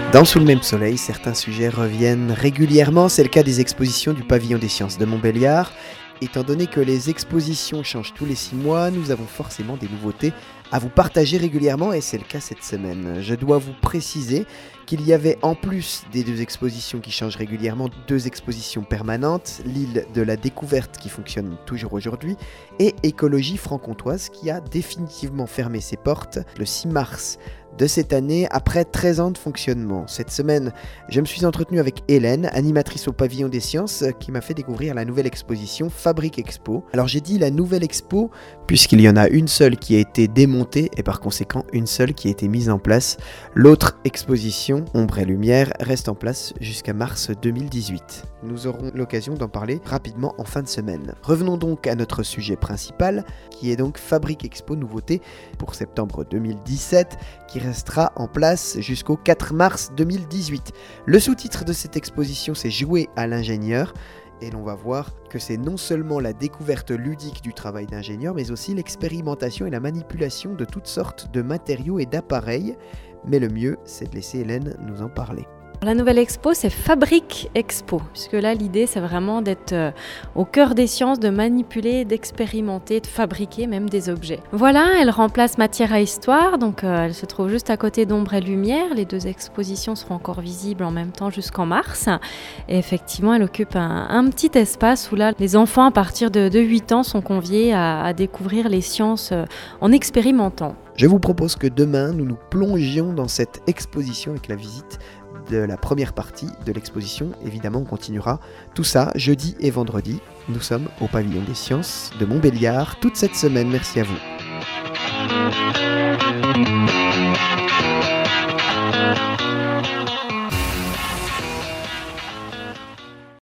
Dans Sous le même soleil, certains sujets reviennent régulièrement, c'est le cas des expositions du Pavillon des Sciences de Montbéliard. Étant donné que les expositions changent tous les 6 mois, nous avons forcément des nouveautés à vous partager régulièrement et c'est le cas cette semaine. Je dois vous préciser qu'il y avait en plus des 2 expositions qui changent régulièrement, 2 expositions permanentes, l'île de la découverte qui fonctionne toujours aujourd'hui et Écologie franc-comtoise qui a définitivement fermé ses portes le 6 mars de cette année après 13 ans de fonctionnement. Cette semaine, je me suis entretenu avec Hélène, animatrice au Pavillon des Sciences, qui m'a fait découvrir la nouvelle exposition Fabrique Expo. Alors j'ai dit la nouvelle expo puisqu'il y en a une seule qui a été démontée et par conséquent une seule qui a été mise en place. L'autre exposition, Ombre et Lumière, reste en place jusqu'à mars 2018. Nous aurons l'occasion d'en parler rapidement en fin de semaine. Revenons donc à notre sujet principal, qui est donc Fabrique Expo nouveauté pour septembre 2017, qui restera en place jusqu'au 4 mars 2018. Le sous-titre de cette exposition, c'est Jouer à l'ingénieur. Et l'on va voir que c'est non seulement la découverte ludique du travail d'ingénieur, mais aussi l'expérimentation et la manipulation de toutes sortes de matériaux et d'appareils. Mais le mieux, c'est de laisser Hélène nous en parler. La nouvelle expo, c'est Fabrique Expo, puisque là, l'idée, c'est vraiment d'être au cœur des sciences, de manipuler, d'expérimenter, de fabriquer même des objets. Voilà, elle remplace Matière à Histoire, donc elle se trouve juste à côté d'Ombre et Lumière. Les 2 expositions seront encore visibles en même temps jusqu'en mars. Et effectivement, elle occupe un petit espace où là, les enfants à partir de 8 ans sont conviés à découvrir les sciences en expérimentant. Je vous propose que demain, nous nous plongions dans cette exposition avec la visite de la première partie de l'exposition. Évidemment, on continuera tout ça jeudi et vendredi. Nous sommes au Pavillon des Sciences de Montbéliard toute cette semaine. Merci à vous.